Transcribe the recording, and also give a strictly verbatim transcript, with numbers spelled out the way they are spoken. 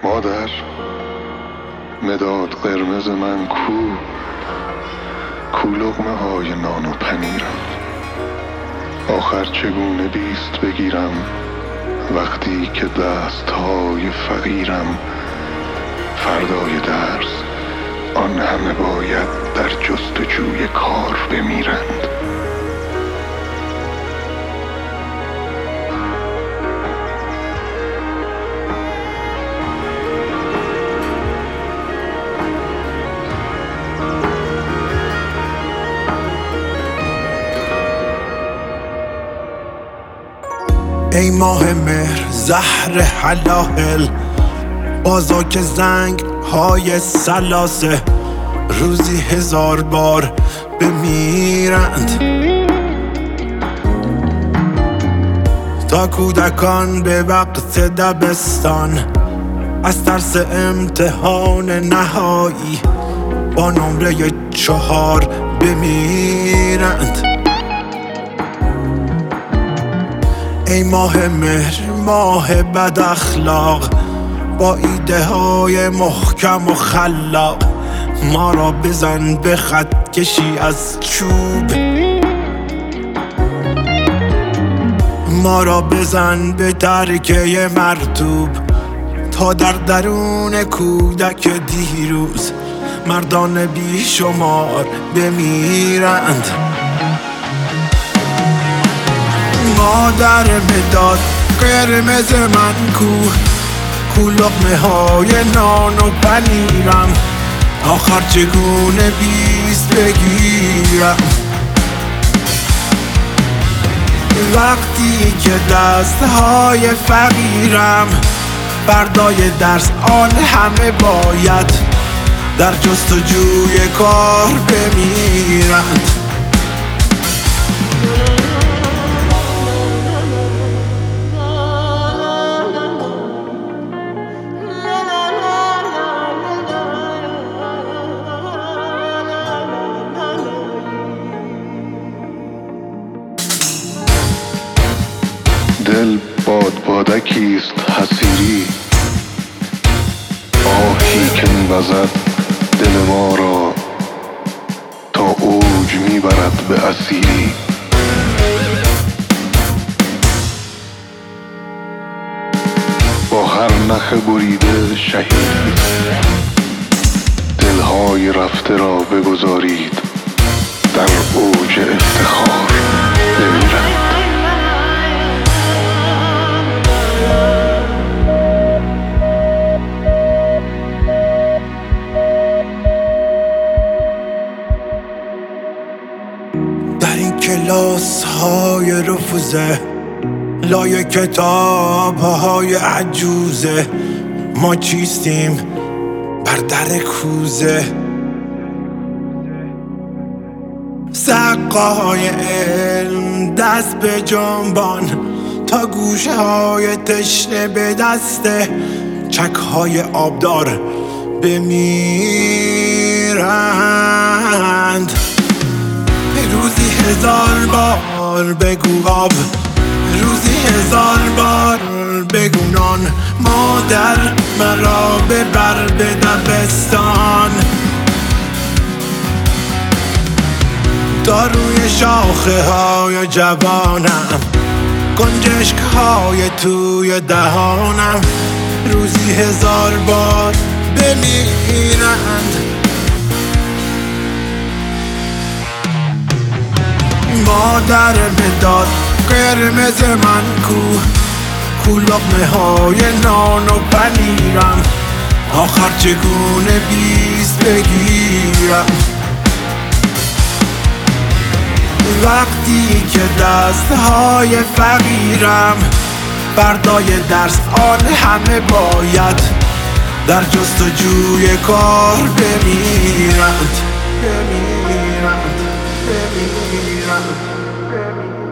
مادر، مداد قرمز من کو کو لقمه های نان و پنیرم. آخر چگونه بیست بگیرم وقتی که دست های فقیرم. فردای درس آن همه باید در جستجوی کار بمیرند. ای ماه مهر زهر حلاهل، بازا که زنگ های سلاسه روزی هزار بار بمیرند. تا کودکان به وقت دبستان از ترس امتحان نهایی با نمره چهار بمیرند. ای ماه مهر ماه بد اخلاق، با ایده های محکم و خلاق ما را بزن به خط کشی از چوب. ما را بزن به ترکه مرطوب تا در درون کودک دیروز مردان بیشمار بمیرند. مادر مداد قرمز من کو کو لقمه های نان و پنیرم. آخر چگونه بیست بگیرم وقتی که دست های فقیرم. فردای درس آن همه باید در جستجوی کار بمیرند. دل باد بادکیست حسیری، آهی که می‌وزد دل ما را تا اوج میبرد به اسیری. با هر نخ بریده شهید دلهای رفته را بگذارید در اوج افتخار بمیرند. در این کلاس های رفوزه لای کتاب های عجوزه ما چیستیم بر در کوزه. سقاهای علم دست به جنبان تا گوشه های تشنه به دسته چک های آبدار بمیرند. روزی هزار بار بگو آب، روزی هزار بار بگو نان. مادر مرا ببر به دبستان تا روی شاخه های جوانم گنجشک های توی دهانم روزی هزار بار بمیرند. مادر مداد قرمز من کو کو لقمه های نان و پنیرم. آخر چگونه بیست بگیرم وقتی که دست های فقیرم. فردای درس آن همه باید در جستجوی کار بمیرند. بمیرند بمیرند بمیرند